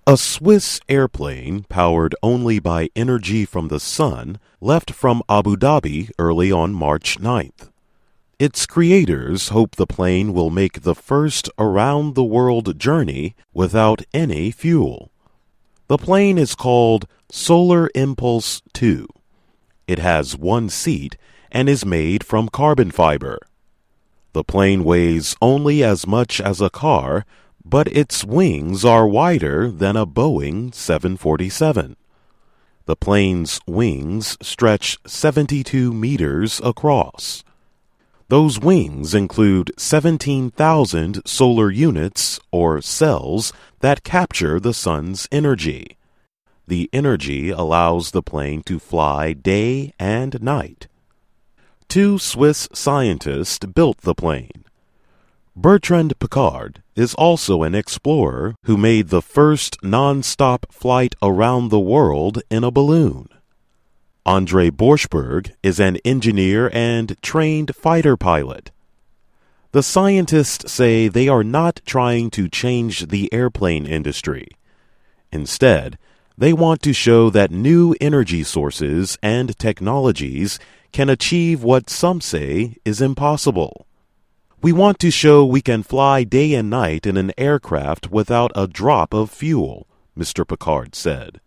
A Swiss airplane, powered only by energy from the sun, left from Abu Dhabi early on March 9th. Its creators hope the plane will make the first around-the-world journey without any fuel. The plane is called Solar Impulse 2. It has one seat and is made from carbon fiber. The plane weighs only as much as a car, but its wings are wider than a Boeing 747. The plane's wings stretch 72 meters across. Those wings include 17,000 solar units, or cells, that capture the sun's energy. The energy allows the plane to fly day and night. 2 Swiss scientists built the plane. Bertrand Piccard is also an explorer who made the first non-stop flight around the world in a balloon. André Borschberg is an engineer and trained fighter pilot. The scientists say they are not trying to change the airplane industry. Instead, they want to show that new energy sources and technologies can achieve what some say is impossible. We want to show we can fly day and night in an aircraft without a drop of fuel, Mr. Piccard said.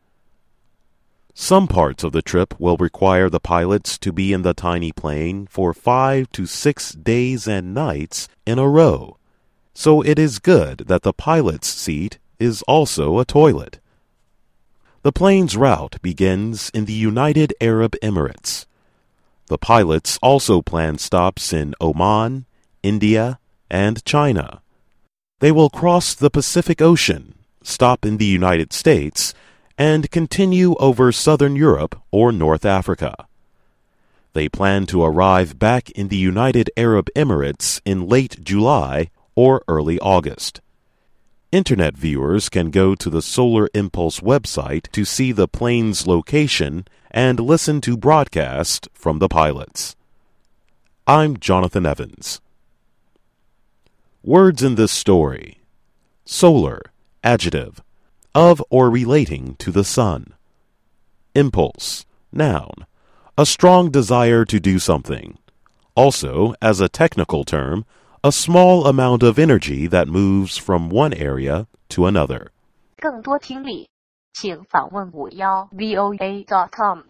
Some parts of the trip will require the pilots to be in the tiny plane for 5 to 6 days and nights in a row, so it is good that the pilot's seat is also a toilet. The plane's route begins in the United Arab Emirates. The pilots also plan stops in Oman, India, and China. They will cross the Pacific Ocean, stop in the United States, and continue over southern Europe or North Africa. They plan to arrive back in the United Arab Emirates in late July or early August. Internet viewers can go to the Solar Impulse website to see the plane's location and listen to broadcasts from the pilots. I'm Jonathan Evans. Words in this story: solar, adjective, of or relating to the sun. Impulse, noun, a strong desire to do something. Also, as a technical term, a small amount of energy that moves from one area to another. 更多听力，请访问51voa.com。